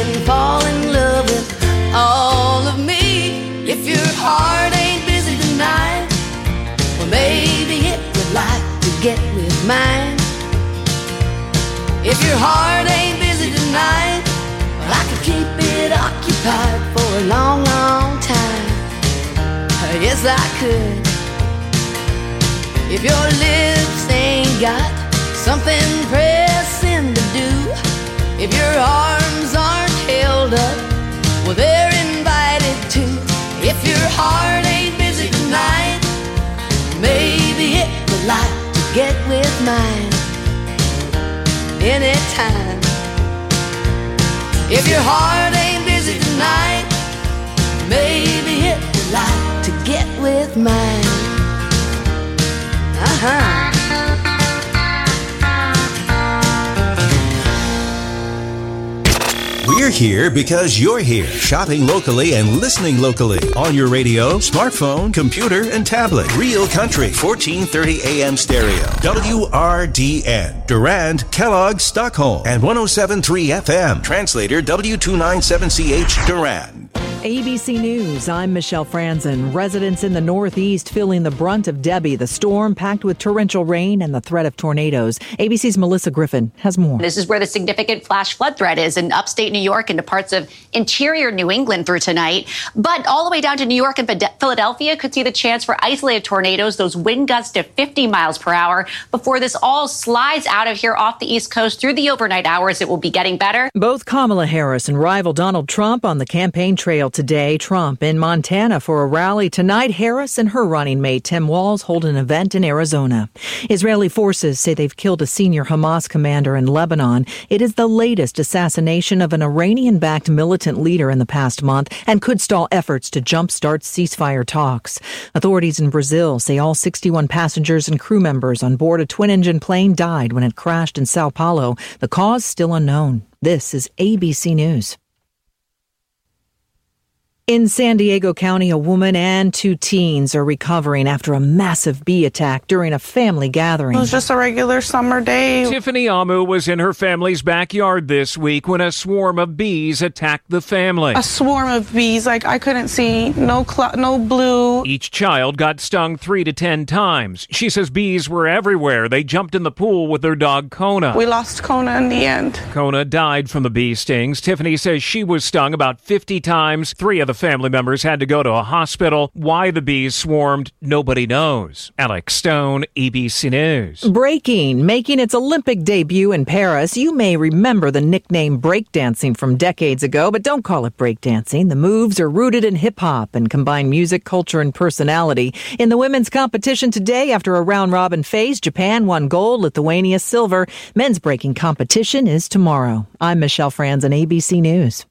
and fall in love with all of me. If your heart ain't busy tonight, well, maybe it would like to get with mine. If your heart ain't busy tonight, well, I could keep it occupied for a long, long time. Yes, I could. If your lips ain't got something pressing to do, if your arms aren't held up, well, they're invited to. If your heart ain't busy tonight, maybe it would like to get with mine anytime. If your heart ain't busy tonight, maybe it would like to get with mine. We're here because you're here, shopping locally and listening locally on your radio, smartphone, computer, and tablet. Real Country, 1430 AM stereo. WRDN, Durand, Kellogg, Stockholm, and 107.3 FM. Translator W297CH, Durand. ABC News, I'm Michelle Franzen. Residents in the Northeast feeling the brunt of Debbie, the storm packed with torrential rain and the threat of tornadoes. ABC's Melissa Griffin has more. This is where the significant flash flood threat is in upstate New York and to parts of interior New England through tonight. But all the way down to New York and Philadelphia could see the chance for isolated tornadoes, those wind gusts to 50 miles per hour. Before this all slides out of here off the East Coast through the overnight hours, it will be getting better. Both Kamala Harris and rival Donald Trump on the campaign trail today. Trump in Montana for a rally tonight. Harris and her running mate Tim Walz hold an event in Arizona. Israeli forces say they've killed a senior Hamas commander in Lebanon. It is the latest assassination of an Iranian-backed militant leader in the past month and could stall efforts to jumpstart ceasefire talks. Authorities in Brazil say all 61 passengers and crew members on board a twin-engine plane died when it crashed in Sao Paulo. The cause still unknown. This is ABC News. In San Diego County, a woman and 2 teens are recovering after a massive bee attack during a family gathering. It was just a regular summer day. Tiffany Amu was in her family's backyard this week when a swarm of bees attacked the family. A swarm of bees, like I couldn't see, no blue. Each child got stung 3 to 10 times. She says bees were everywhere. They jumped in the pool with their dog Kona. We lost Kona in the end. Kona died from the bee stings. Tiffany says she was stung about 50 times. 3 of the family members had to go to a hospital. Why the bees swarmed, nobody knows. Alex Stone, ABC News. Breaking, making its Olympic debut in Paris. You may remember the nickname breakdancing from decades ago, but don't call it breakdancing. The moves are rooted in hip-hop and combine music, culture, and personality. In the women's competition today, after a round-robin phase, Japan won gold, Lithuania silver. Men's breaking competition is tomorrow. I'm Michelle Franzen, ABC News.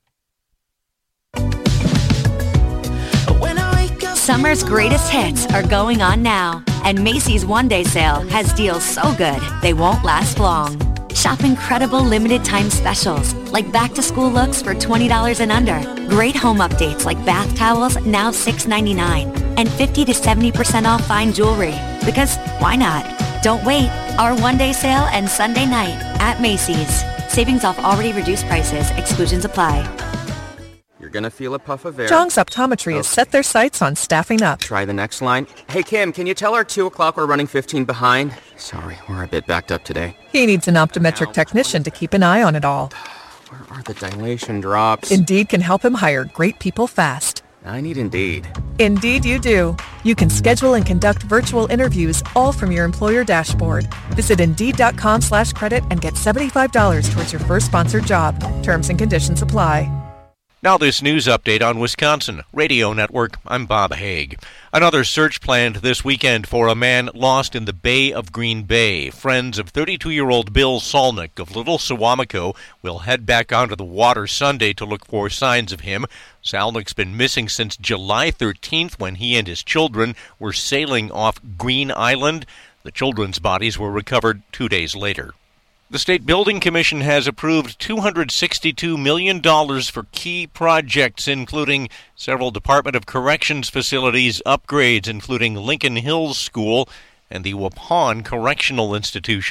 Summer's greatest hits are going on now, and Macy's one-day sale has deals so good they won't last long. Shop incredible limited-time specials like back-to-school looks for $20 and under, great home updates like bath towels now $6.99, and 50 to 70% off fine jewelry. Because why not? Don't wait. Our one-day sale and Sunday night at Macy's. Savings off already reduced prices. Exclusions apply. Gonna feel a puff of air. Jong's Optometry has set their sights on staffing up. Try the next line. Hey, Kim, can you tell our 2 o'clock we're running 15 behind? Sorry, we're a bit backed up today. He needs an optometric technician to keep an eye on it all. Where are the dilation drops? Indeed can help him hire great people fast. I need Indeed. Indeed you do. You can schedule and conduct virtual interviews all from your employer dashboard. Visit Indeed.com/credit and get $75 towards your first sponsored job. Terms and conditions apply. Now this news update on Wisconsin Radio Network. I'm Bob Haig. Another search planned this weekend for a man lost in the Bay of Green Bay. Friends of 32-year-old Bill Solnick of Little Suamico will head back onto the water Sunday to look for signs of him. Solnick's been missing since July 13th when he and his children were sailing off Green Island. The children's bodies were recovered 2 days later. The State Building Commission has approved $262 million for key projects, including several Department of Corrections facilities upgrades, including Lincoln Hills School and the Waupun Correctional Institution.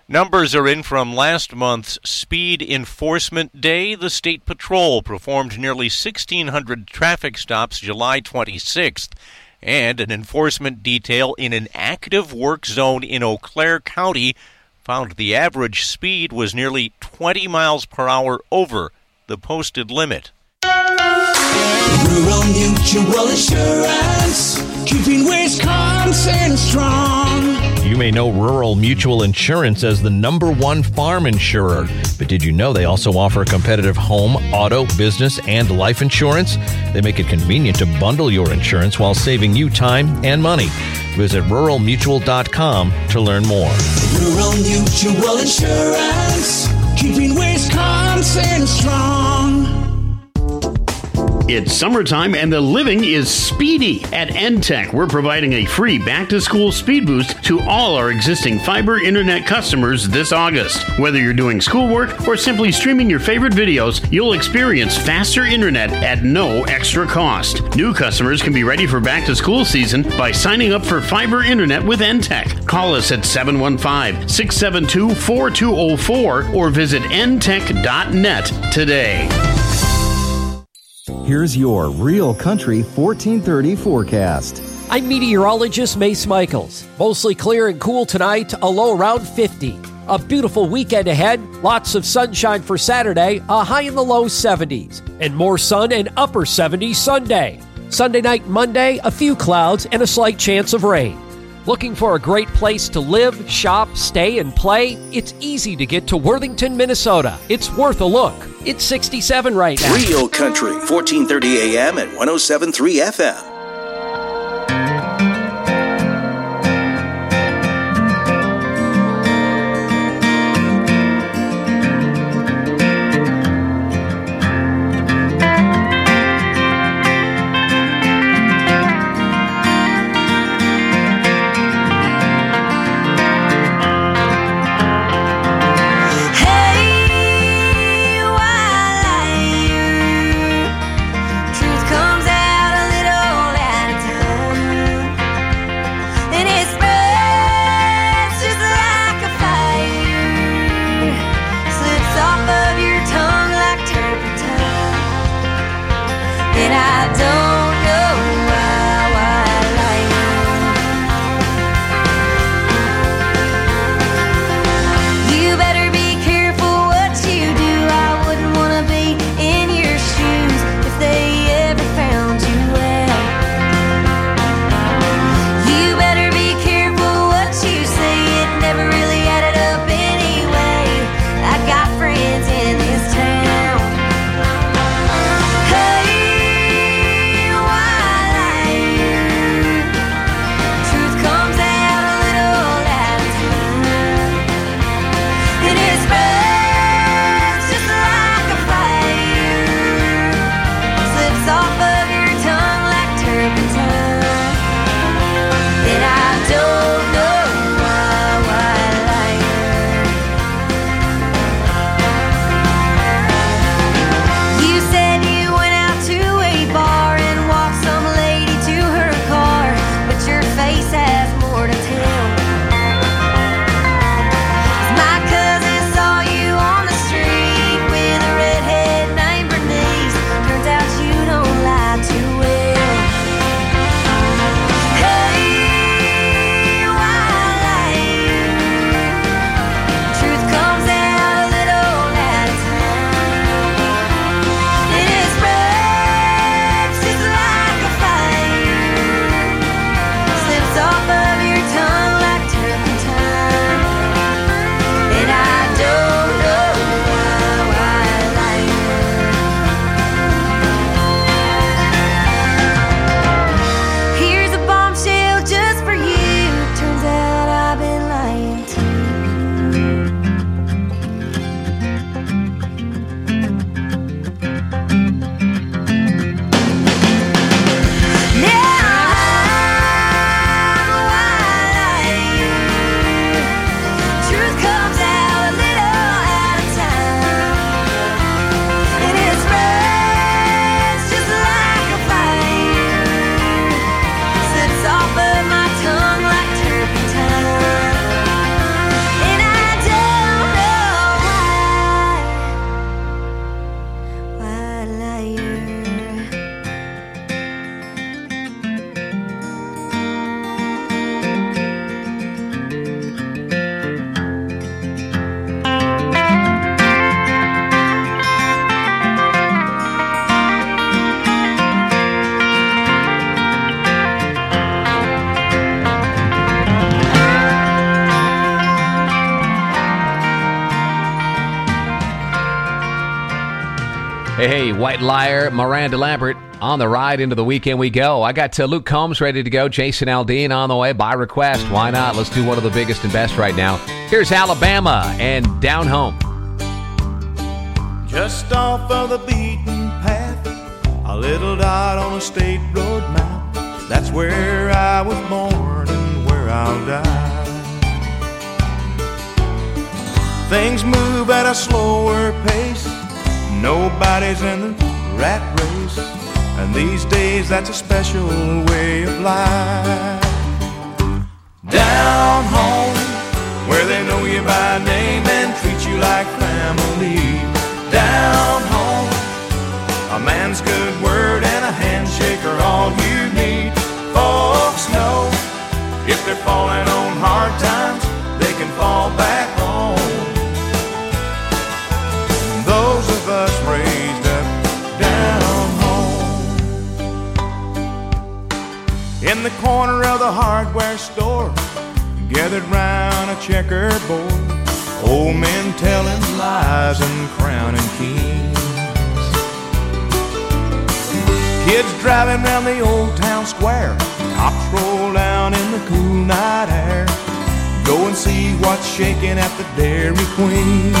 Numbers are in from last month's Speed Enforcement Day. The State Patrol performed nearly 1,600 traffic stops July 26th, and an enforcement detail in an active work zone in Eau Claire County found the average speed was nearly 20 miles per hour over the posted limit. Rural Mutual Insurance, keeping Wisconsin strong. You may know Rural Mutual Insurance as the #1 farm insurer, but did you know they also offer competitive home, auto, business, and life insurance? They make it convenient to bundle your insurance while saving you time and money. Visit ruralmutual.com to learn more. Rural Mutual Insurance, keeping Wisconsin strong. It's summertime and the living is speedy. At NTech, we're providing a free back-to-school speed boost to all our existing fiber internet customers this August. Whether you're doing schoolwork or simply streaming your favorite videos, you'll experience faster internet at no extra cost. New customers can be ready for back-to-school season by signing up for fiber internet with NTech. Call us at 715-672-4204 or visit ntech.net today. Here's your Real Country 1430 forecast. I'm meteorologist Mace Michaels. Mostly clear and cool tonight, a low around 50. A beautiful weekend ahead, lots of sunshine for Saturday, a high in the low 70s. And more sun and upper 70s Sunday. Sunday night and Monday, a few clouds and a slight chance of rain. Looking for a great place to live, shop, stay, and play? It's easy to get to Worthington, Minnesota. It's worth a look. It's 67 right now. Real Country, 1430 AM and 107.3 FM. Truth comes out a little Hey, White Liar, Miranda Lambert, on the ride into the weekend we go. I got Luke Combs ready to go, Jason Aldean on the way by request. Why not? Let's do one of the biggest and best right now. Here's Alabama and Down Home. Just off of the beaten path, a little dot on a state road map. That's where I was born and where I'll die. Things move at a slower pace. Nobody's in the rat race, and these days that's a special way of life. Down home, where they know you by name and treat you like family. Down home, a man's good word and a handshake are all you need. Folks know if they're falling on hard times, they can fall back home. Those of us raised up down home. In the corner of the hardware store, gathered round a checkerboard, old men telling lies and crowning kings. Kids driving round the old town square, cops roll down in the cool night air. Go and see what's shaking at the Dairy Queen.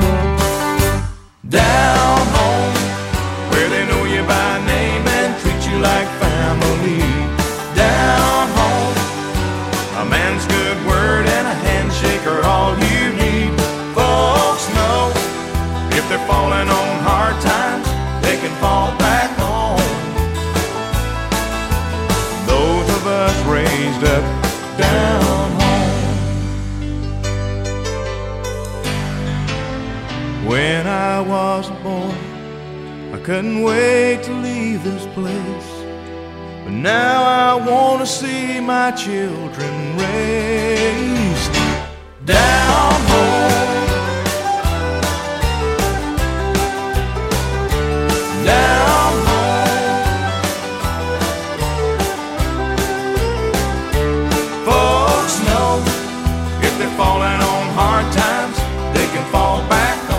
Down home, where they know you by name and treat you like family. Down home, a man's good word and a handshake are all you need. Folks know if they're falling on hard times, they can fall back home. Those of us raised up down home. When I was a boy, I couldn't wait to leave this place. But now I want to see my children raised down home. Down home. Folks know if they're falling on hard times, they can fall back home.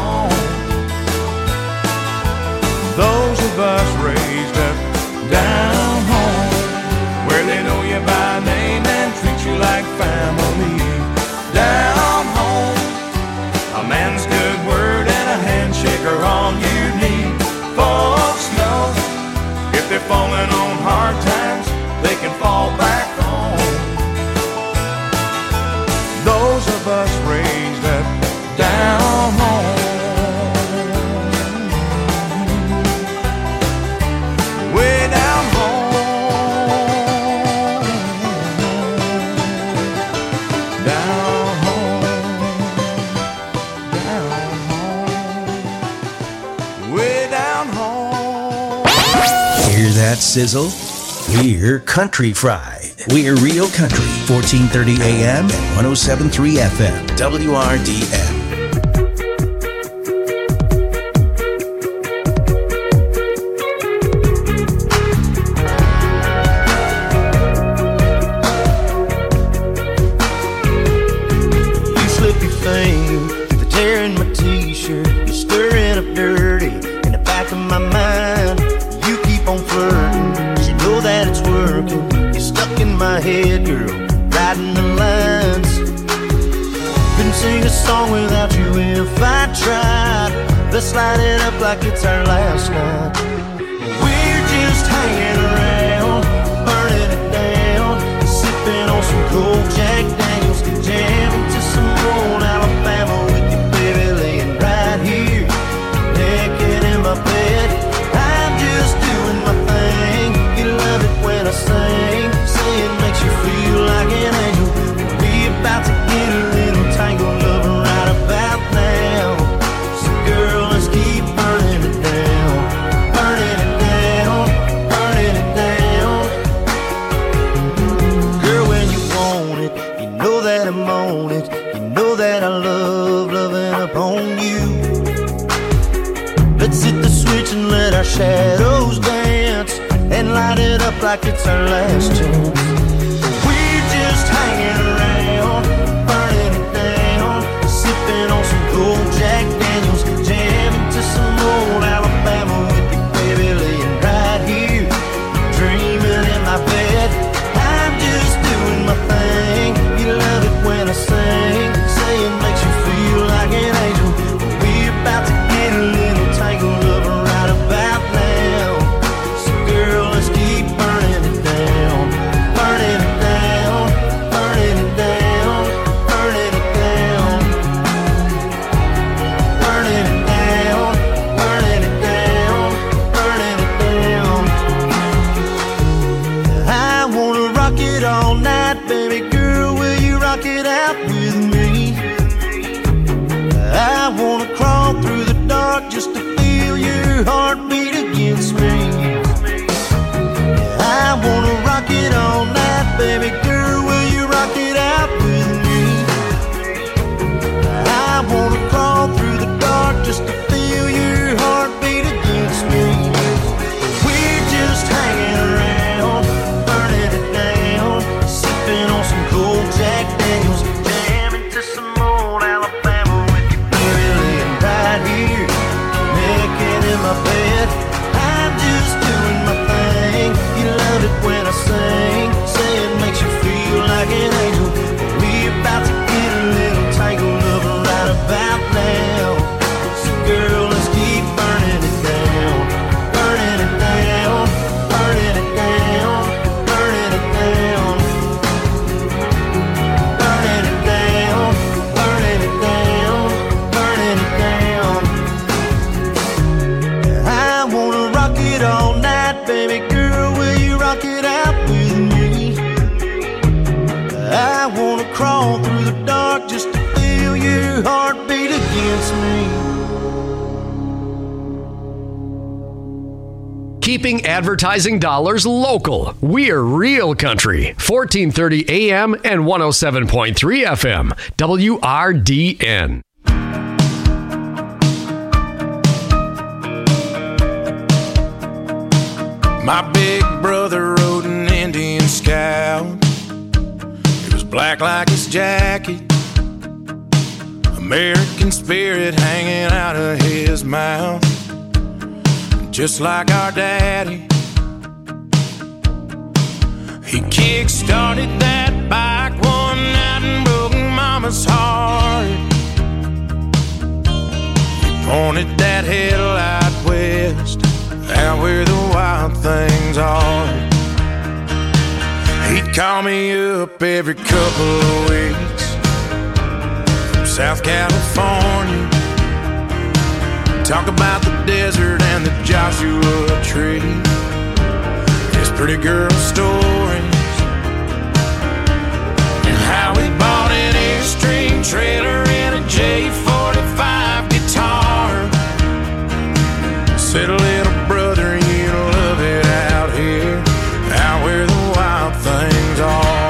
Those of us raised up down home, where they know you by name and treat you like family. Down home, a man's good word and a handshake are all you need. Folks know if they're falling on hard times, they can fall back home. Those of us raised up down home. Way down home. Down home. Down home. Way down home. Hear that sizzle? We're Country Fried. We're Real Country, 1430 AM and 107.3 FM, WRDM. Head girl, riding the lines. Couldn't sing a song without you if I tried. Let's light it up like it's our last night. We're just hanging around, burning it down, sipping on some cold Jack Daniels, jamming to some old Alabama with you, baby, laying right here, naked in my bed. I'm just doing my thing. You love it when I sing. It makes you feel like an angel. We're about to get a little tangled up right about now. So girl, let's keep burning it down. Burning it down. Burning it down. Girl, when you want it, you know that I'm on it. You know that I love loving upon you. Let's hit the switch and let our shadows dance, and light it up like it's our last chance. We're just hanging around, burning it down, sipping on some cold Jack Daniels, jamming to some old Alabama with crawl through the dark just to feel your heartbeat against me. Keeping advertising dollars local. We're Real Country, 1430 AM and 107.3 FM, WRDN. My big brother rode an Indian Scout. It was black like his jacket, American spirit hanging out of his mouth. Just like our daddy, he kick-started that bike one night and broke Mama's heart. He pointed that headlight west, out where the wild things are. He'd call me up every couple of weeks from South California, talk about the desert and the Joshua Tree, his pretty girl stories, and how he bought an Airstream trailer and a J45 guitar. Said, little brother, you love it out here, out where the wild things are.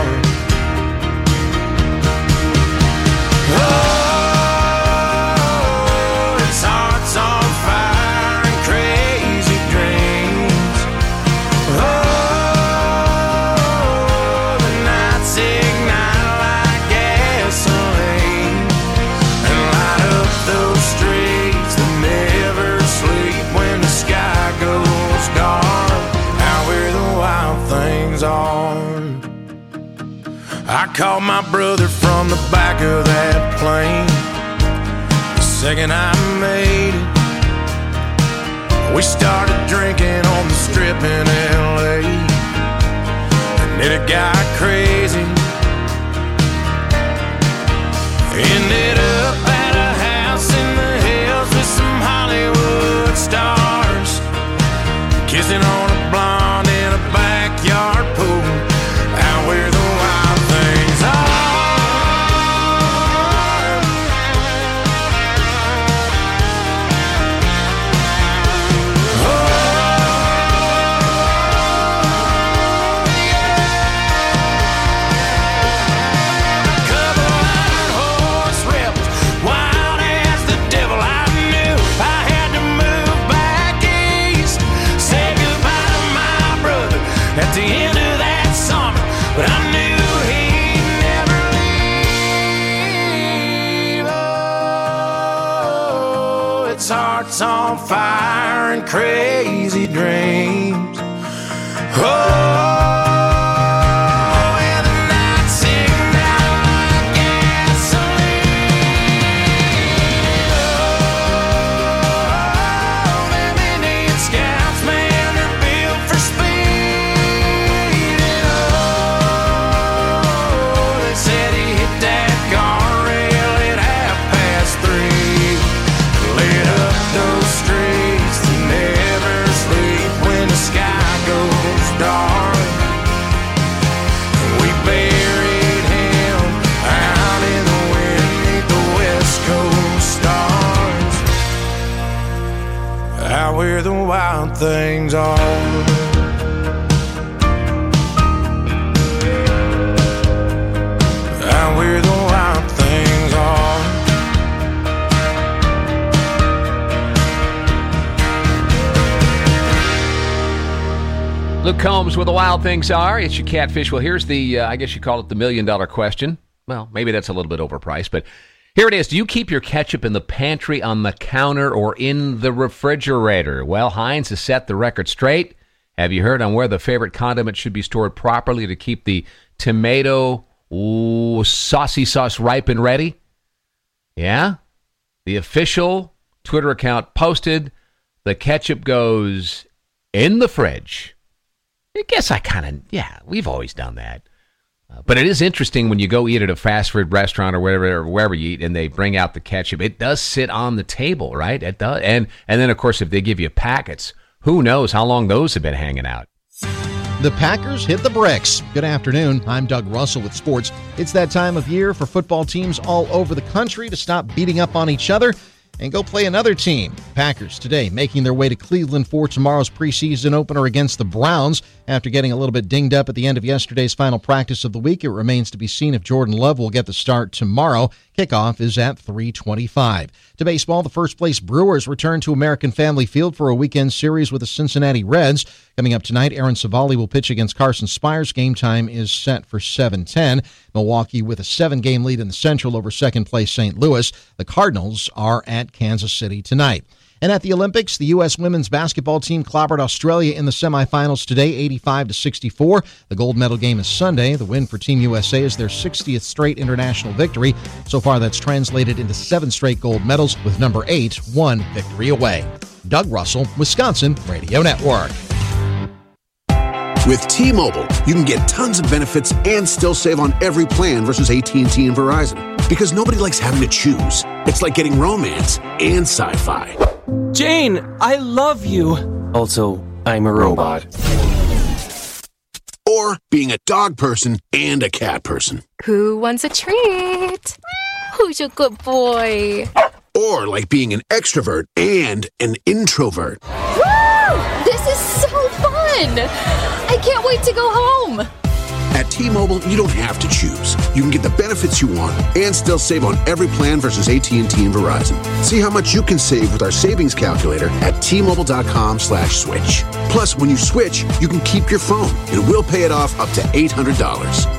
Oh, it's hearts on fire and crazy dreams. Oh, the nights ignite like gasoline and light up those streets that never sleep when the sky goes dark, out where the wild things are. I called my brother from the back of that plane the second I made it. We started drinking on the strip in LA, and then it got crazy. Ended up at a house in the hills with some Hollywood stars, kissing on a blonde in a backyard pool, out where the wild things are. At the end of that summer, but I knew he'd never leave. Oh, it's hearts on fire and crazy dreams. Oh, and the nights ignite like gasoline. Oh, them Indian Scouts, man, they're built for speed. Where the wild things are. Out where the wild things are. Luke Combs with The Wild Things Are. It's your Catfish. Well, here's the, I guess you call it the $1 million question. Well, maybe that's a little bit overpriced, but here it is. Do you keep your ketchup in the pantry, on the counter, or in the refrigerator? Well, Heinz has set the record straight. Have you heard on where the favorite condiment should be stored properly to keep the tomato saucy sauce ripe and ready? Yeah? The official Twitter account posted the ketchup goes in the fridge. I guess we've always done that. But it is interesting when you go eat at a fast food restaurant or wherever you eat, and they bring out the ketchup. It does sit on the table, right? It does. And then, of course, if they give you packets, who knows how long those have been hanging out. The Packers hit the bricks. Good afternoon. I'm Doug Russell with sports. It's that time of year for football teams all over the country to stop beating up on each other and go play another team. Packers today making their way to Cleveland for tomorrow's preseason opener against the Browns. After getting a little bit dinged up at the end of yesterday's final practice of the week, it remains to be seen if Jordan Love will get the start tomorrow. Kickoff is at 3:25. To baseball, the first-place Brewers return to American Family Field for a weekend series with the Cincinnati Reds. Coming up tonight, Aaron Savali will pitch against Carson Spires. Game time is set for 7:10. Milwaukee with a 7-game lead in the Central over second-place St. Louis. The Cardinals are at Kansas City tonight. And at the Olympics, the U.S. women's basketball team clobbered Australia in the semifinals today, 85-64. The gold medal game is Sunday. The win for Team USA is their 60th straight international victory. So far, that's translated into 7 straight gold medals, with number 8 one victory away. Doug Russell, Wisconsin Radio Network. With T-Mobile, you can get tons of benefits and still save on every plan versus AT&T and Verizon. Because nobody likes having to choose. It's like getting romance and sci-fi. Jane, I love you. Also, I'm a robot. Or being a dog person and a cat person. Who wants a treat? Who's a good boy? Or like being an extrovert and an introvert. Woo! This is so fun! I can't wait to go home. At T-Mobile, you don't have to choose. You can get the benefits you want and still save on every plan versus AT&T and Verizon. See how much you can save with our savings calculator at T-Mobile.com/switch. Plus, when you switch, you can keep your phone and we'll pay it off up to $800.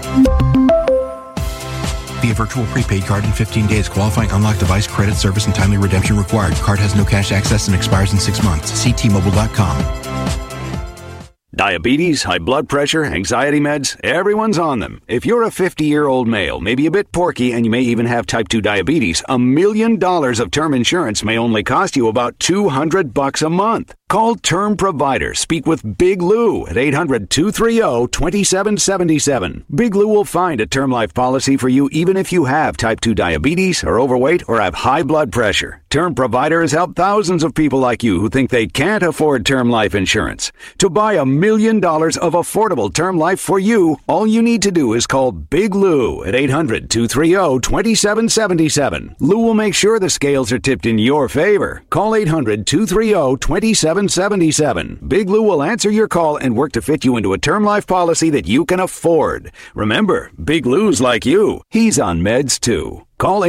Via virtual prepaid card in 15 days. Qualifying unlocked device, credit, service, and timely redemption required. Card has no cash access and expires in 6 months. See T-Mobile.com. Diabetes, high blood pressure, anxiety meds, everyone's on them. If you're a 50-year-old male, maybe a bit porky, and you may even have type 2 diabetes, $1 million of term insurance may only cost you about $200 a month. Call Term Provider. Speak with Big Lou at 800-230-2777. Big Lou will find a term life policy for you even if you have type 2 diabetes, are overweight, or have high blood pressure. Term Provider has helped thousands of people like you who think they can't afford term life insurance. To buy $1 million of affordable term life for you, all you need to do is call Big Lou at 800-230-2777. Lou will make sure the scales are tipped in your favor. Call 800-230-2777. Big Lou will answer your call and work to fit you into a term life policy that you can afford. Remember, Big Lou's like you. He's on meds too. Call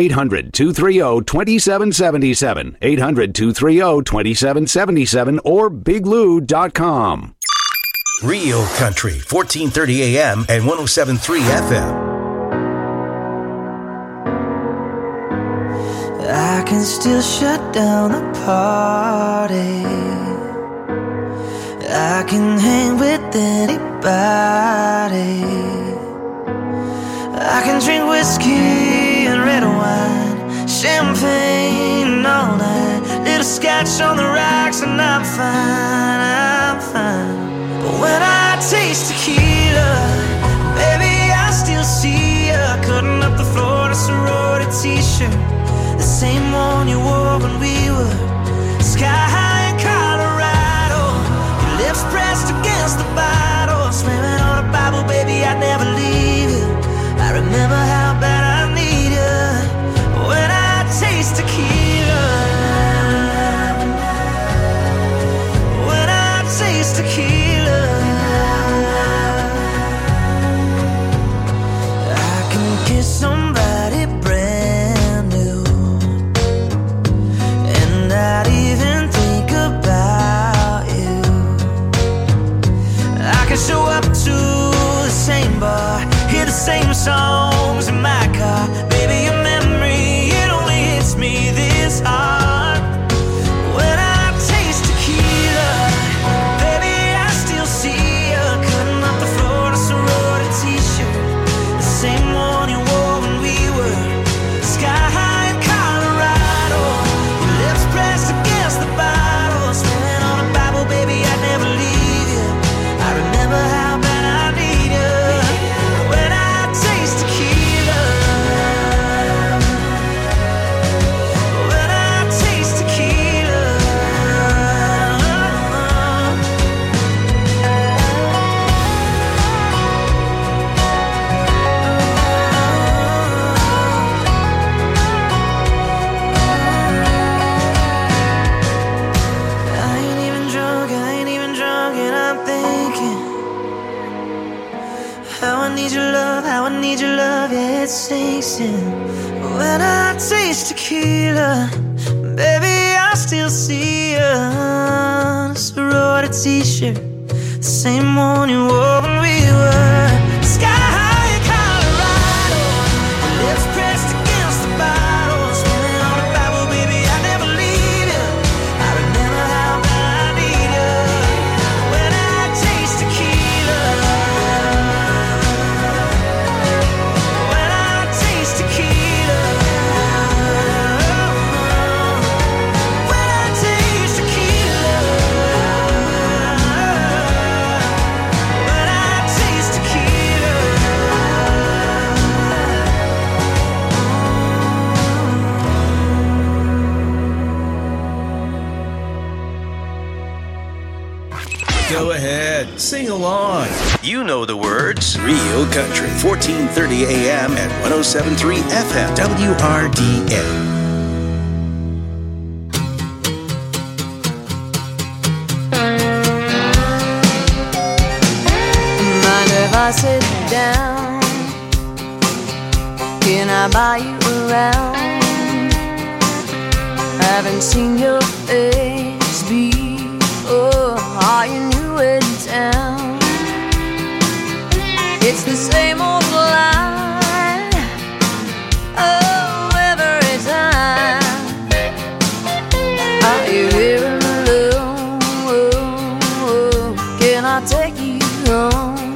800-230-2777, 800-230-2777, or biglou.com. Real Country, 1430 AM and 107.3 FM. I can still shut down the party. I can hang with anybody. I can drink whiskey and red wine, champagne all night, little scotch on the rocks, and I'm fine, I'm fine. But when I taste tequila, baby, I still see ya cutting up the floor in a sorority t-shirt, the same one you wore when we were sky high in Colorado. Your lips pressed against the bottle, swimming on a Bible, baby, I'd never leave you. I remember how bad I need you when I taste tequila. When I taste tequila, I can kiss somebody brand new and not even think about you. I can show up to the same bar, hear the same songs in my car. Baby, your memory, it only hits me this hard. When I taste tequila, baby, I still see you cutting up the floor in a sorority t-shirt, the same one you wore when we were sky high in Colorado. Your lips pressed against the bottle, swimming on a Bible, baby, I'd never leave you. I remember how bad I need you when I taste tequila. I need your love, how I need your love, yeah, it sinks in. When I taste tequila, baby, I still see you. Sorority t-shirt, the same one you wore when we were sky high in Colorado. Lips pressed against the bottle, swimming on a Bible, baby, I never leave you. I remember how bad I need you. When I taste tequila, when I taste tequila, when I taste tequila, when I taste tequila. Go ahead, sing along. You know the words. Real Country, 1430 AM and 107.3 FM, WRDN. Mind if I sit down? Can I buy you around? Haven't seen your face before. Are you new in town? It's the same old line. Oh, every time. Are you here alone? Can I take you home?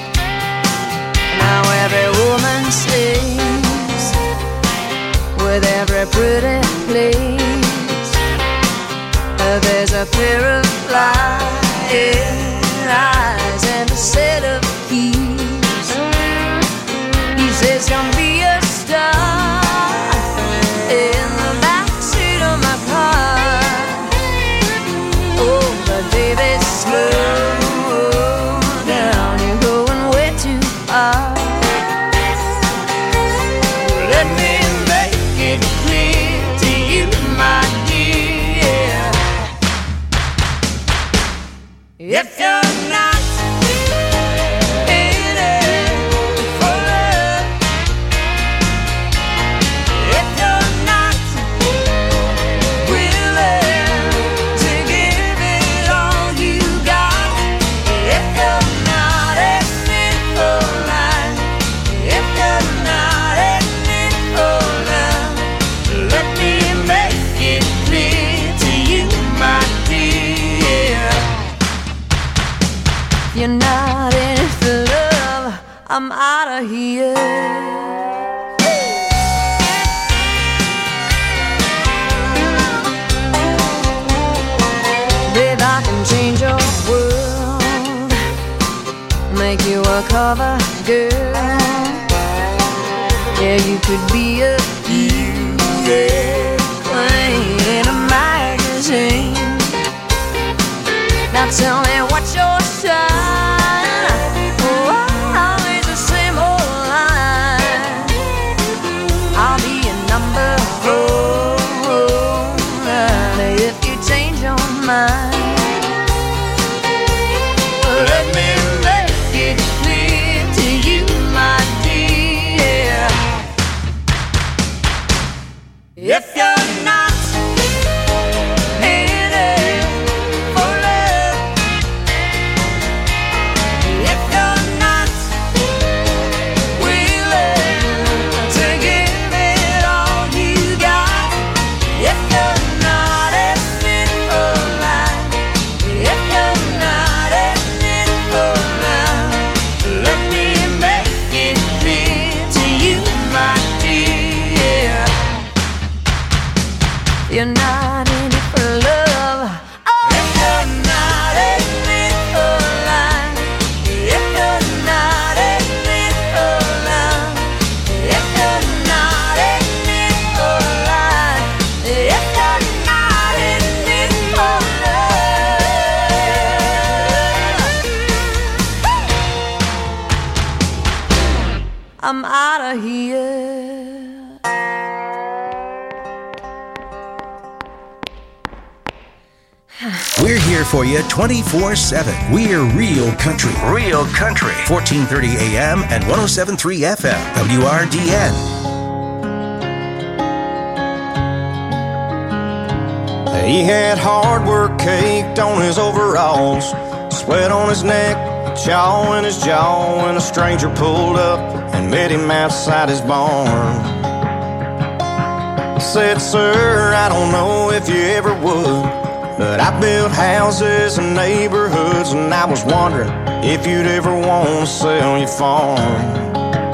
Now every woman sings with every pretty place. There's a pair of flying eyes and a set of keys. He says, come be a star in the backseat of my car. Oh, but baby, slow down, you're going way too far. Let me make it clear to you, my dear. If you're not in it for love, if you're not willing to give it all you got, if you're not in it for life, if you're not in it for love, let me make it clear to you, my dear. You're not in it for love, I'm out of here. Babe, I can change your world, make you a cover girl. Yeah, you could be a queen in a magazine. Now tell me what's your sign? Oh, always the same old line. I'll be a number 4 if you change your mind. Let me make it clear to you, my dear. If you're not in it for love, for you 24/7. We're Real Country. Real Country. 1430 AM and 107.3 FM. WRDN. He had hard work caked on his overalls, sweat on his neck, chaw in his jaw, when a stranger pulled up and met him outside his barn. Said, "Sir, I don't know if you ever would, but I built houses and neighborhoods, and I was wondering if you'd ever want to sell your farm."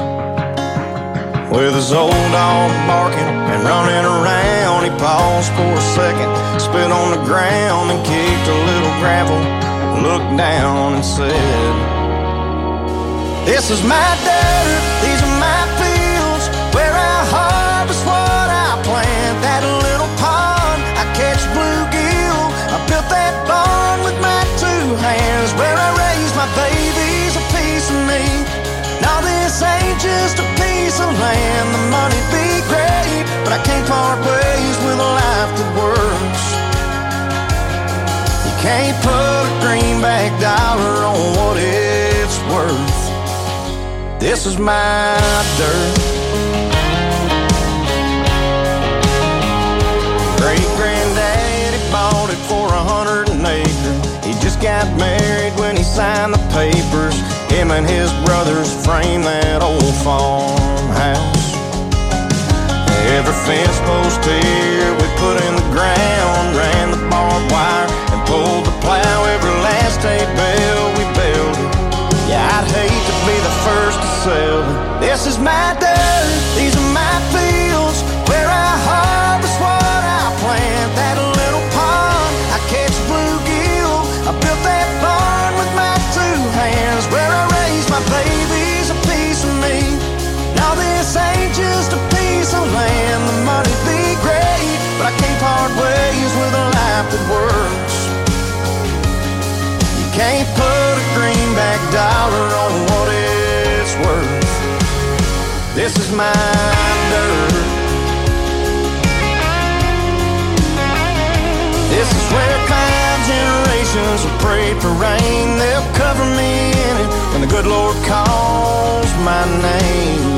With his old dog barking and running around, he paused for a second, spit on the ground and kicked a little gravel, looked down and said, "This is my dirt, these are my fields, where I harvest what I plant. That little pond, I catch bluegill, I built that barn with my 2 hands, where I raise my babies, a piece of me. Now this ain't just a piece of land, the money be great, but I can't part ways with a life that works. You can't put a greenback dollar on what it's worth. This is my dirt." Great-granddaddy bought it for 100 an acre. He just got married when he signed the papers. Him and his brothers framed that old farmhouse. Every fence post here we put in the ground, ran the barbed wire and pulled the plow. Every last hay bale we built it. Yeah, I'd hate to be the first to sell it. This is my dirt, these are my fields, where I harvest what I plant. That little pond, I catch bluegill, I built that barn with my 2 hands, where I raise my babies, a piece of me. Now this ain't just a piece of land, the money be great, but I can't part ways with a life that works. You can't put a greenback dollar on what it's worth. This is my dirt. This is where 5 generations have prayed for rain. They'll cover me in it when the good Lord calls my name.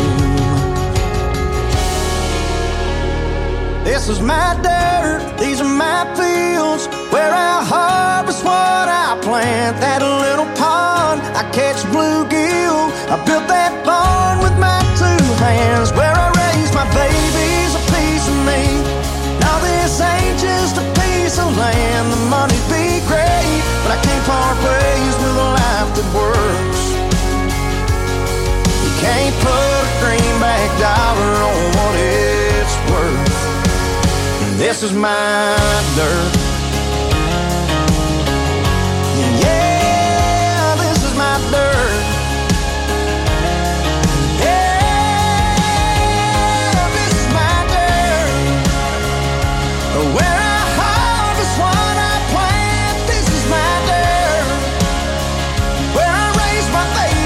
This is my dirt, these are my fields, where I harvest what I plant. That little pond, I catch bluegill, I built that barn with my 2 hands, where I raise my babies, a piece of me. Now this ain't just a piece of land, the money be great, but I can't part ways with a life that works. You can't put a greenback dollar on what it's worth. This is my dirt. Yeah, this is my dirt. Yeah, this is my dirt. Where I harvest what I plant. This is my dirt. Where I raise my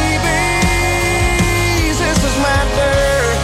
babies. This is my dirt.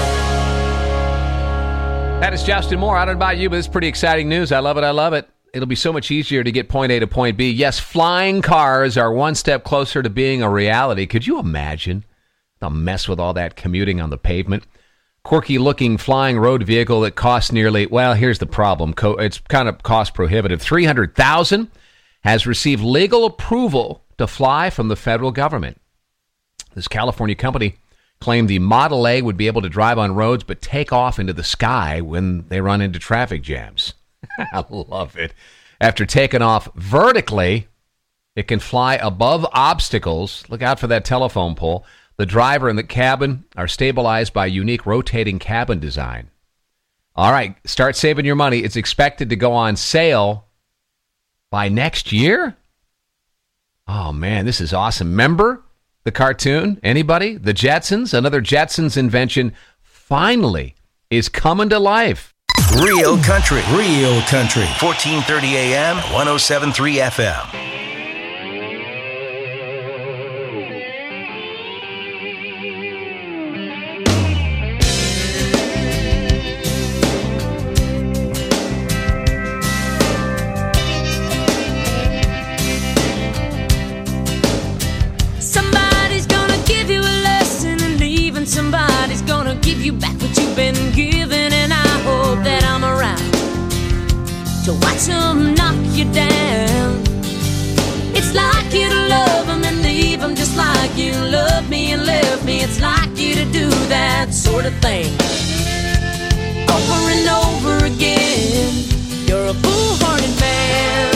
That is Justin Moore. I don't know about you, but it's pretty exciting news. I love it. I love it. It'll be so much easier to get point A to point B. Yes, flying cars are one step closer to being a reality. Could you imagine the mess with all that commuting on the pavement? Quirky-looking flying road vehicle that costs nearly, well, here's the problem. It's kind of cost prohibitive. $300,000 has received legal approval to fly from the federal government. This California company claimed the Model A would be able to drive on roads but take off into the sky when they run into traffic jams. I love it. After taking off vertically, it can fly above obstacles. Look out for that telephone pole. The driver and the cabin are stabilized by unique rotating cabin design. All right, start saving your money. It's expected to go on sale by next year. Oh, man, this is awesome. Remember the cartoon? Anybody? The Jetsons? Another Jetsons invention finally is coming to life. Real Country. Real Country. 1430 AM, 107.3 FM. to do that sort of thing. Over and over again, you're a foolhardy man.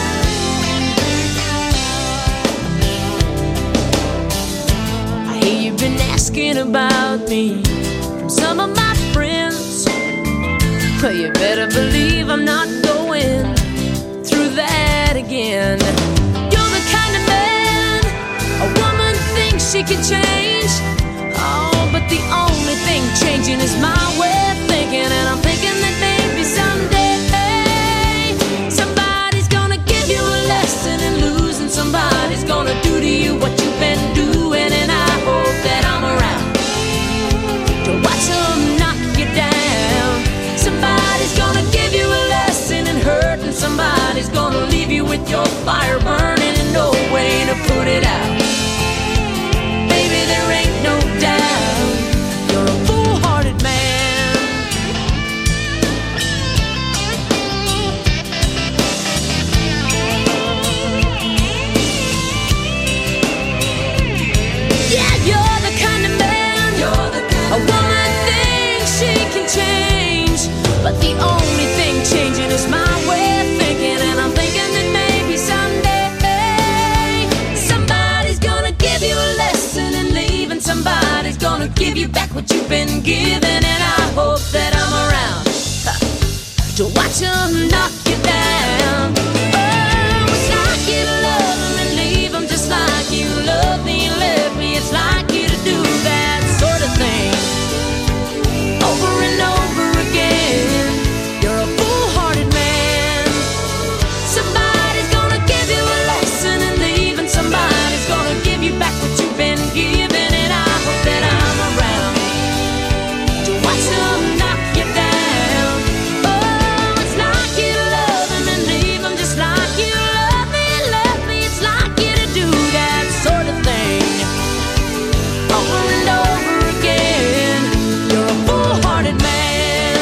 I hear you've been asking about me from some of my friends. Well, you better believe I'm not going through that again. You're the kind of man a woman thinks she can change. Oh, but the only thing changing is my way of thinking. And I'm thinking that maybe someday somebody's gonna give you a lesson in losing. Somebody's gonna do to you what you've been doing. And I hope that I'm around to watch them knock you down. Somebody's gonna give you a lesson in hurt, and somebody's gonna leave you with your fire burning and no way to put it out. Baby, there ain't no doubt you're a foolhardy man. Yeah, you're the kind of man a woman thinks she can change. But the only thing changing is my way of thinking. And I'm thinking that maybe someday somebody's gonna give you a lesson in leaving. Somebody's gonna give you back what you've been given. And I hope that I'm around to watch them knock you down. Oh, it's like you to love them and leave them, just like you love me and left me. It's like you to do that sort of thing over and over again. You're a foolhardy man. Somebody's gonna give you a lesson in leaving. Somebody's gonna give you back what you've been given. And I hope that I'm around to watch them knock you down. Oh, it's like you to love them and leave them, just like you love me and left me. It's like you to do that sort of thing over and over again. You're a foolhardy man.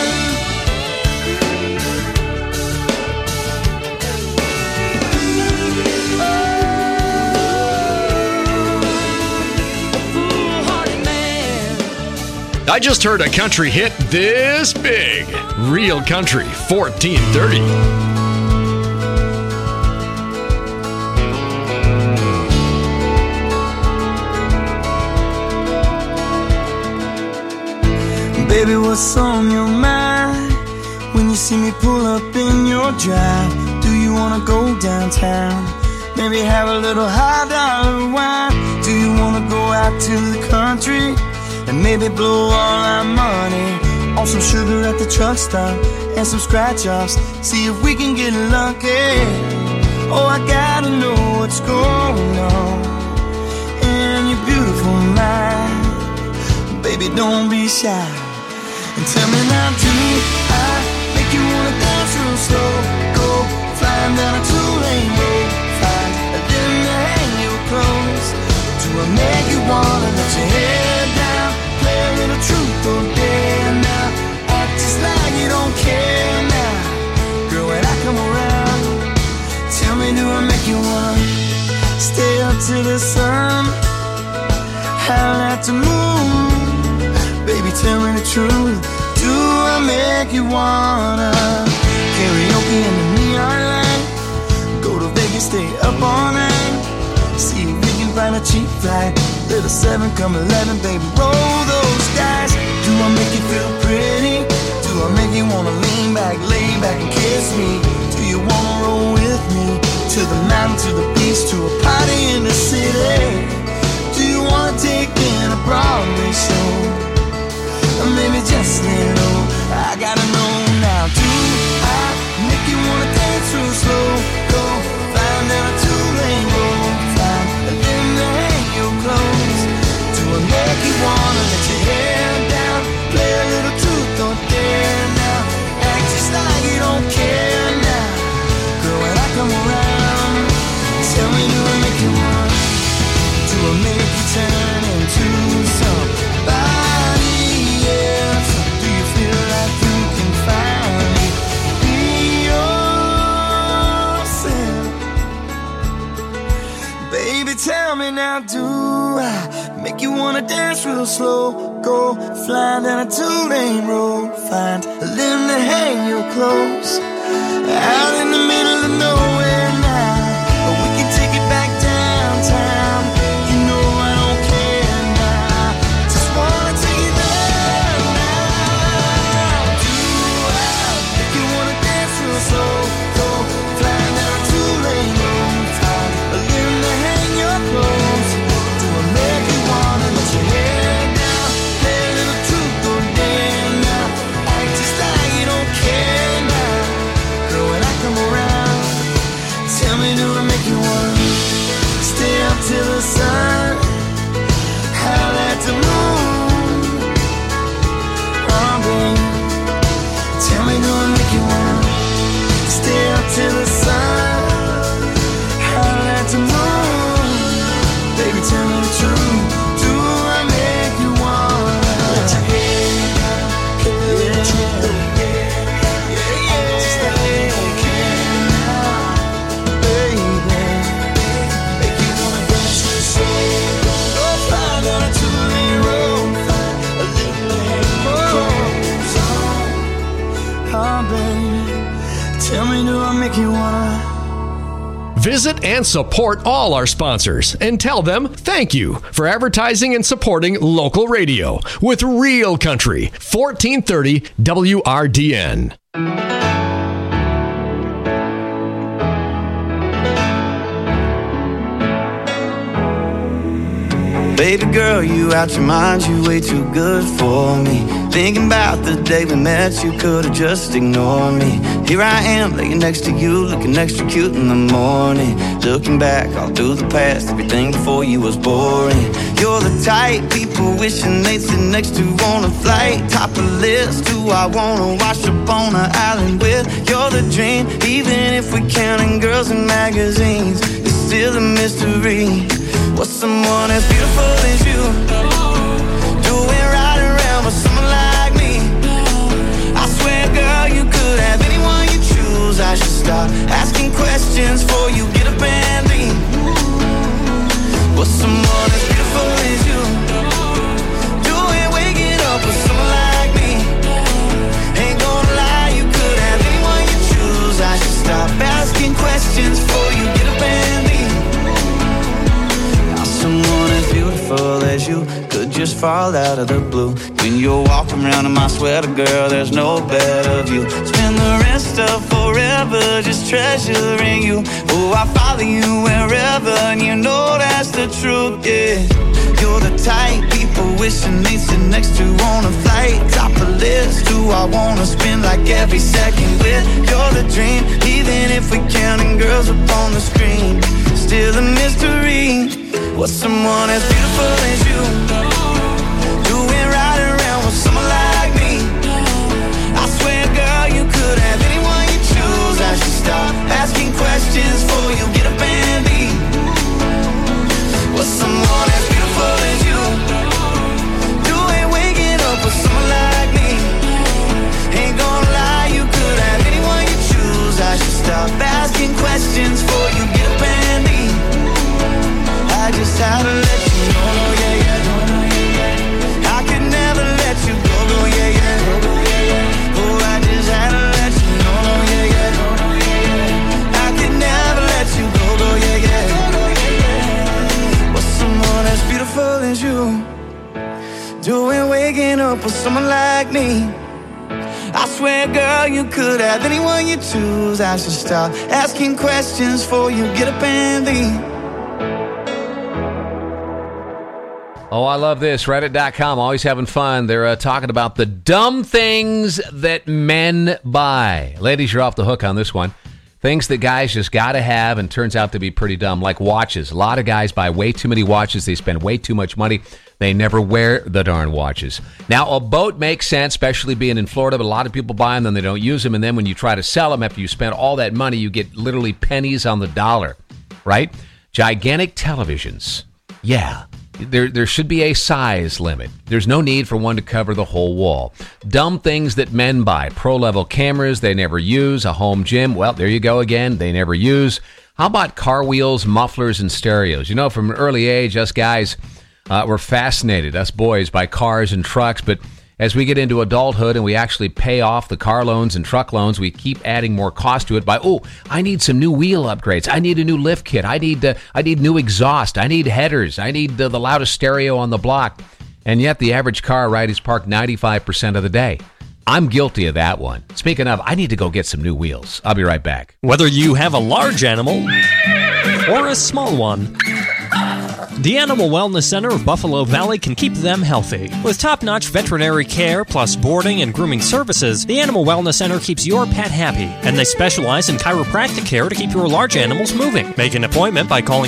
I just heard a country hit this big. Real Country 1430. Baby, what's on your mind when you see me pull up in your drive? Do you wanna go downtown? Maybe have a little high dollar wine? Do you wanna go out to the country and maybe blow all our money on some sugar at the truck stop and some scratch offs? See if we can get lucky. Oh, I gotta know what's going on in your beautiful mind. Baby, don't be shy. And tell me now, do I make you wanna dance real slow? Go flying down a two-lane road, find a dim to hang your clothes. Do I make you wanna let your head down, play a little truth or dare now? Act just like you don't care now. Girl, when I come around, tell me, do I make you wanna stay up to the sun, howl at the moon? Baby, tell me the truth. Do I make you wanna karaoke in the neon light? Go to Vegas, stay up all night. See if we can find a cheap flight. Little 7, come 11, baby, roll those dice. Do I make you feel pretty? Do I make you wanna lean back, lay back and kiss me? Do you wanna roll with me to the mountain, to the beach, to a party in the city? Do you wanna take in a Broadway show? Or maybe just lay low. I gotta know now. Do I make you wanna dance real slow? Go flying down a two-lane road, find a limb to hang your clothes. Do I make you wanna let your hair down, play a little truth or dare now? Act just like you don't care now. Girl, when I come around, tell me, do I make you wanna? Do I make you turn into somebody? Do you feel like you can finally be yourself? Baby, tell me now, do I make you wanna dance real slow? Go flying down a two-lane road, find a limb to hang your clothes. Out in the middle of nowhere now, we can take it back downtown. You know I don't care now, just wanna take it there now. Do I make you wanna dance real slow? Go flying down a two-lane road, find a limb to hang your clothes. Do I make you wanna let your hair down, play a little truth or dare now? Act just like you don't care now. Girl, when I come around, tell me, do I make you wanna stay up till the sun, howl at the moon? Oh, baby, tell me, do I make you wanna stay up till the sun, howl at the moon? Baby, tell me the truth, do I make you wanna let your hair down, play a little truth or dare? Just like you don't care now, baby. Make you wanna dance real slow. Go fly down a two-lane road, find a little hang your clothes on. Oh, baby, tell me, do I make you wanna? Visit and support all our sponsors and tell them thank you for advertising and supporting local radio with Real Country, 1430 WRDN. Baby girl, you out your mind, you way too good for me. Thinking about the day we met, you could've just ignored me. Here I am, laying next to you, looking extra cute in the morning. Looking back all through the past, everything before you was boring. You're the type people wishing they'd sit next to on a flight. Top of the list, who I wanna wash up on an island with. You're the dream, even if we counting girls in magazines, it's still a mystery. What's someone as beautiful as you doing right around with someone like me? I swear, girl, you could have anyone you choose. I should stop asking questions before you get up and leave. What's someone as beautiful as you doing waking up with someone like me? Ain't gonna lie, you could have anyone you choose. I should stop asking questions before you get up and leave. Someone as beautiful as you could just fall out of the blue. When you're walking around in my sweater, girl, there's no better view. Spend the rest of forever just treasuring you. Oh, I follow you wherever, and you know that's the truth, yeah. You're the type people wishing they'd sit next to on a flight. Top of the list, who I wanna spend like every second with. You're the dream, even if we're counting girls up on the screen, still a mystery. What's someone as beautiful as you doing right around with someone like me? I swear, girl, you could have anyone you choose. I should stop asking questions before you get up and leave. What's someone as beautiful as you doing waking up with someone like me? Ain't gonna lie, you could have anyone you choose. I should stop asking questions before you get up and leave. I just had to let you know, yeah, yeah. I could never let you go, yeah, yeah. Oh, I just had to let you know, yeah, yeah. I could never let you go, yeah, yeah. What's someone as beautiful as you doing waking up with someone like me? I swear, girl, you could have anyone you choose. I should stop asking questions before you get up and leave. Oh, I love this. Reddit.com, always having fun. They're talking about the dumb things that men buy. Ladies, you're off the hook on this one. Things that guys just got to have and turns out to be pretty dumb, like watches. A lot of guys buy way too many watches. They spend way too much money. They never wear the darn watches. Now, a boat makes sense, especially being in Florida, but a lot of people buy them, then they don't use them, and then when you try to sell them after you spend all that money, you get literally pennies on the dollar, right? Gigantic televisions. Yeah. There should be a size limit. There's no need for one to cover the whole wall. Dumb things that men buy. Pro-level cameras they never use. A home gym. Well, there you go again. They never use. How about car wheels, mufflers, and stereos? You know, from an early age, us guys were fascinated, us boys, by cars and trucks. But as we get into adulthood and we actually pay off the car loans and truck loans, we keep adding more cost to it by, I need some new wheel upgrades. I need a new lift kit. I need new exhaust. I need headers. I need the loudest stereo on the block. And yet the average car ride is parked 95% of the day. I'm guilty of that one. Speaking of, I need to go get some new wheels. I'll be right back. Whether you have a large animal or a small one, the Animal Wellness Center of Buffalo Valley can keep them healthy. With top-notch veterinary care plus boarding and grooming services, the Animal Wellness Center keeps your pet happy, and they specialize in chiropractic care to keep your large animals moving. Make an appointment by calling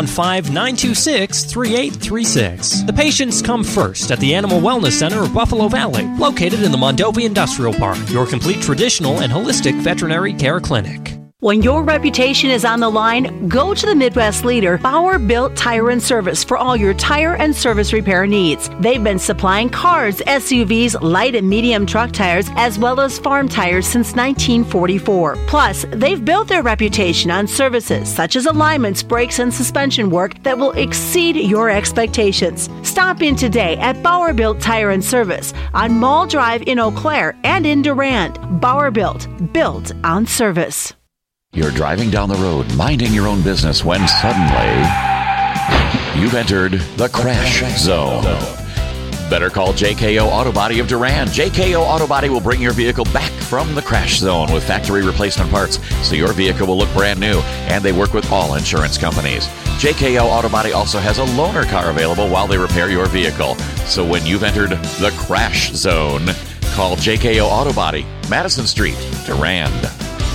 715-926-3836. The patients come first at the Animal Wellness Center of Buffalo Valley, located in the Mondovi Industrial Park, your complete traditional and holistic veterinary care clinic. When your reputation is on the line, go to the Midwest leader, Bauer Built Tire and Service, for all your tire and service repair needs. They've been supplying cars, SUVs, light and medium truck tires, as well as farm tires since 1944. Plus, they've built their reputation on services such as alignments, brakes, and suspension work that will exceed your expectations. Stop in today at Bauer Built Tire and Service on Mall Drive in Eau Claire and in Durand. Bauer Built on service. You're driving down the road, minding your own business, when suddenly you've entered the crash zone. Better call JKO Auto Body of Durand. JKO Auto Body will bring your vehicle back from the crash zone with factory replacement parts, so your vehicle will look brand new, and they work with all insurance companies. JKO Auto Body also has a loaner car available while they repair your vehicle. So when you've entered the crash zone, call JKO Auto Body, Madison Street, Durand.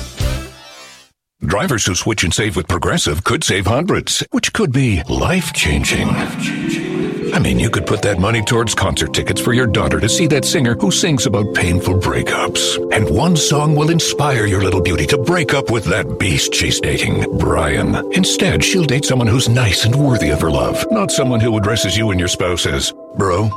Drivers who switch and save with Progressive could save hundreds, which could be life-changing. I mean, you could put that money towards concert tickets for your daughter to see that singer who sings about painful breakups. And one song will inspire your little beauty to break up with that beast she's dating, Brian. Instead, she'll date someone who's nice and worthy of her love, not someone who addresses you and your spouse as bro.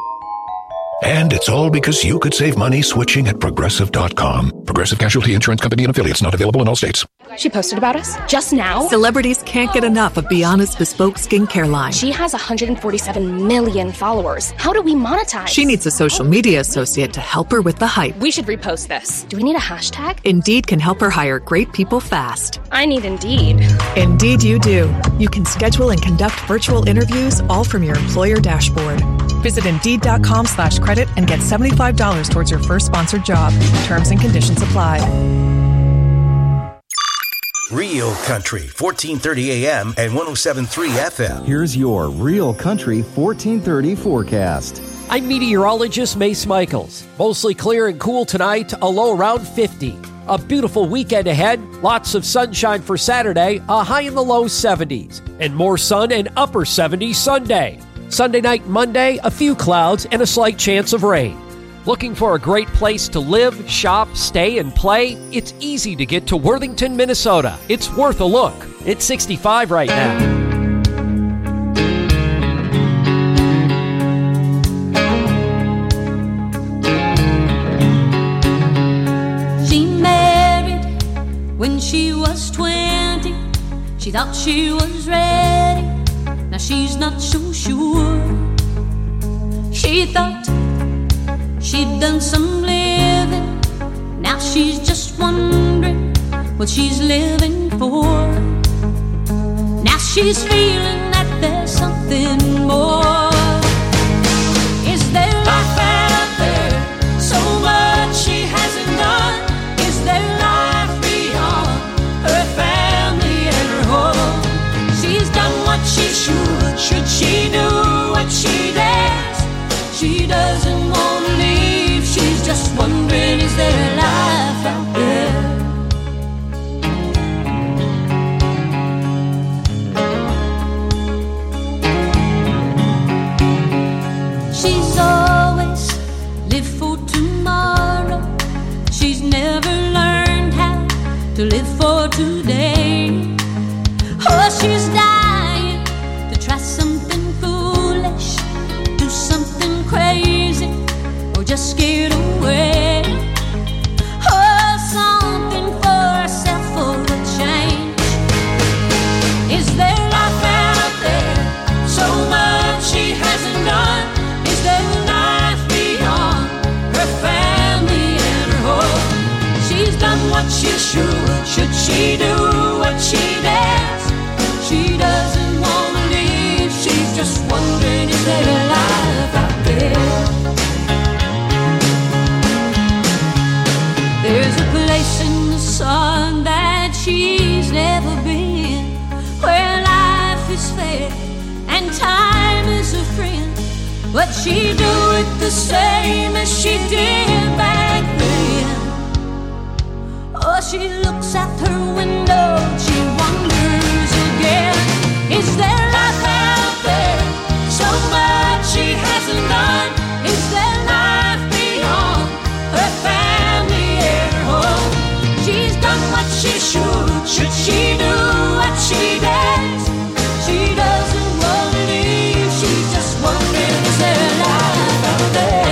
And it's all because you could save money switching at Progressive.com. Progressive Casualty Insurance Company and Affiliates, not available in all states. She posted about us just now. Celebrities can't get enough of Be Honest Bespoke skincare line. She has 147 million followers. How do we monetize? She needs a social media associate to help her with the hype. We should repost this. Do we need a hashtag? Indeed can help her hire great people fast. I need Indeed. Indeed you do. You can schedule and conduct virtual interviews all from your employer dashboard. Visit Indeed.com/credit and get $75 towards your first sponsored job. Terms and conditions apply. Real Country, 1430 AM and 107.3 FM. Here's your Real Country 1430 forecast. I'm meteorologist Mace Michaels. Mostly clear and cool tonight, a low around 50. A beautiful weekend ahead, lots of sunshine for Saturday, a high in the low 70s. And more sun and upper 70s Sunday. Sunday night, Monday, a few clouds and a slight chance of rain. Looking for a great place to live, shop, stay, and play? It's easy to get to Worthington, Minnesota. It's worth a look. It's 65 right now. She married when she was 20. She thought she was ready. Now she's not so sure. She thought she'd done some living. Now she's just wondering what she's living for. Now she's feeling that there's something more. Is there life out there? So much she hasn't done. Is there life beyond her family and her home? She's done what she should she do what she dares? She doesn't want to leave, she's just wondering, is there a life out there? She's always lived for tomorrow. She's never learned how to live for today. Oh, she's dying to try something cool. she do what she does? She doesn't want to leave. She's just wondering, is there a life out there? There's a place in the sun that she's never been, where life is fair and time is a friend. But she do it the same as she did back then. Oh, she looks out her window, she wonders again, is there life out there? So much she hasn't done. Is there life beyond her family and her home? She's done what she should she do what she does? She doesn't want to leave, she's just wondering, is there a life out there?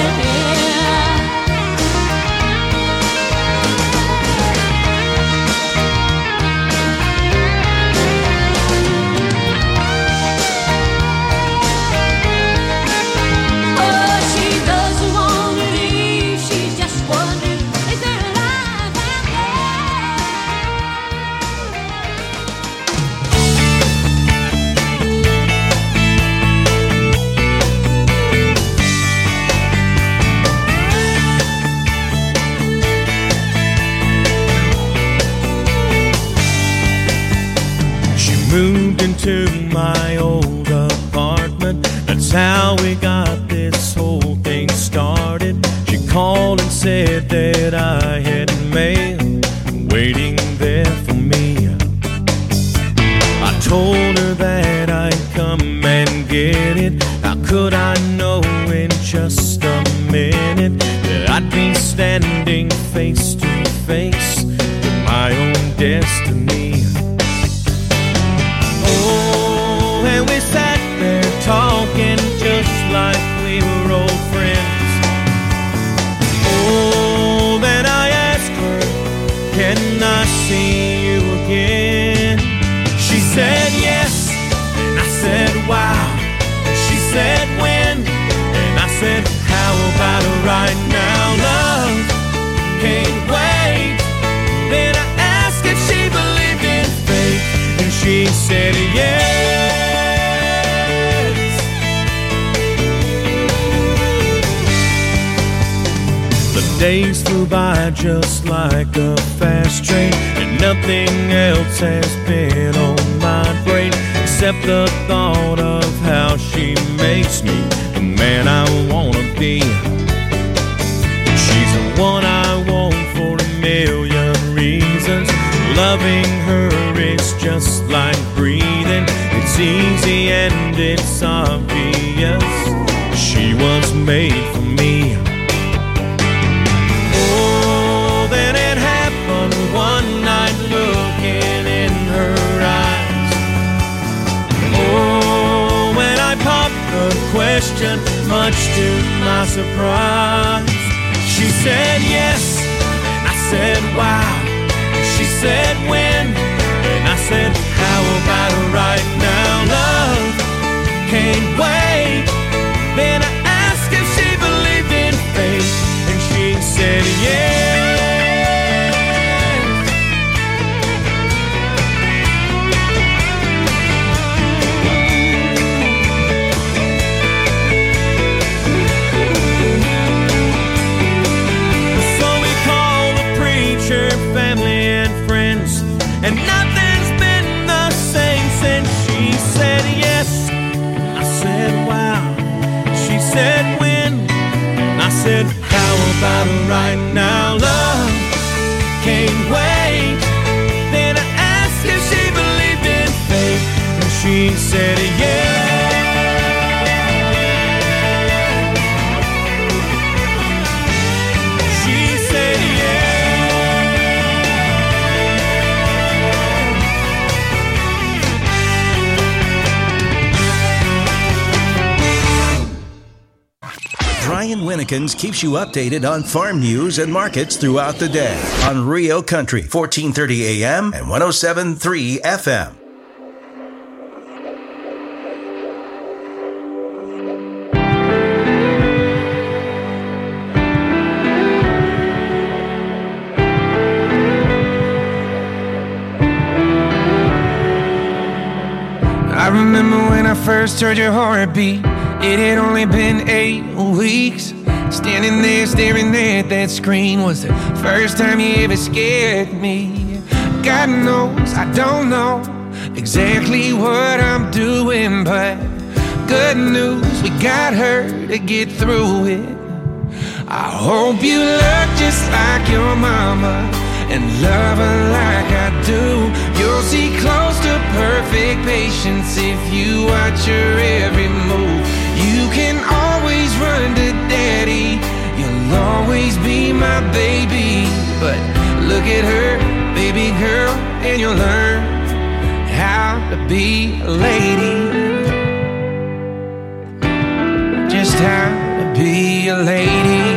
Moved into my old apartment. That's how we got this whole thing started. She called and said that I had mail waiting there for me. I told her that I'd come and get it. How could I know in just a minute that I'd be standing face to face with my own destiny? And we sat there talking just like we were old friends. Oh, then I asked her, can I see you again? She said yes, and I said wow. And she said when, and I said how about right now? Love can't wait. Then I asked if she believed in fate, and she said yes. Days flew by just like a fast train, and nothing else has been on my brain except the thought of how she makes me the man I wanna be. She's the one I want for a million reasons. Loving her is just like breathing. It's easy and it's obvious. She was made for me. Then it happened one night, looking in her eyes. Oh, when I popped the question, much to my surprise, she said yes, and I said wow. She said when, and I said how about right now? Love can't wait. Then I asked if she believed in fate, and she said yes. Family and friends, and nothing's been the same since she said yes. I said wow. She said when, and I said how about right now? Love can't wait. Then I asked if she believed in fate, and she said yes. She said yes. Brian Winnekins keeps you updated on farm news and markets throughout the day on Rio Country, 1430 AM and 107.3 FM. when I first heard your heartbeat, it had only been 8 weeks. Standing there staring at that screen was the first time you ever scared me. God knows I don't know exactly what I'm doing, but good news, we got her to get through it. I hope you look just like your mama and love her like I do. You'll see close to perfect patience if you watch her every move. You can always run to daddy, you'll always be my baby. But look at her, baby girl, and you'll learn how to be a lady. Just how to be a lady.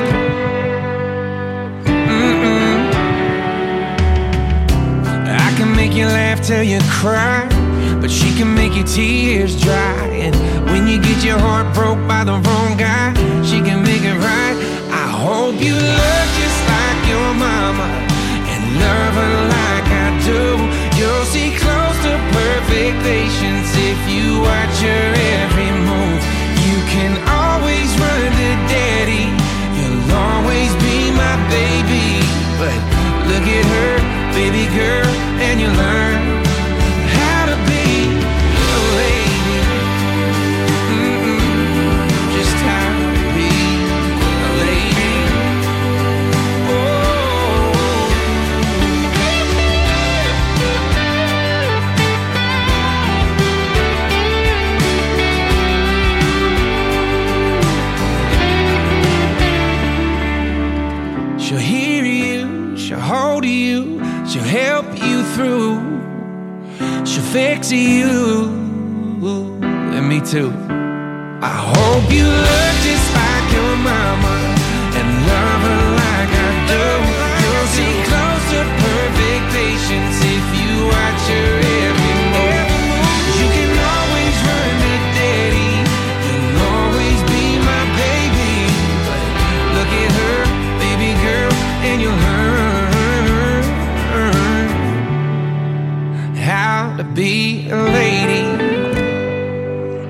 I can make you laugh till you cry, but she can make your tears dry. And when you get your heart broke by the wrong guy, she can make it right. I hope you look just like your mama and love her like I do. You'll see close to perfect patience if you watch her every move. You can always run to daddy, you'll always be my baby. But look at her, baby girl, and you learn how to be a lady. Just how to be a lady. She'll hear you, she'll hold you, she'll help you through, she'll fix you, and me too. I hope you look just like your mama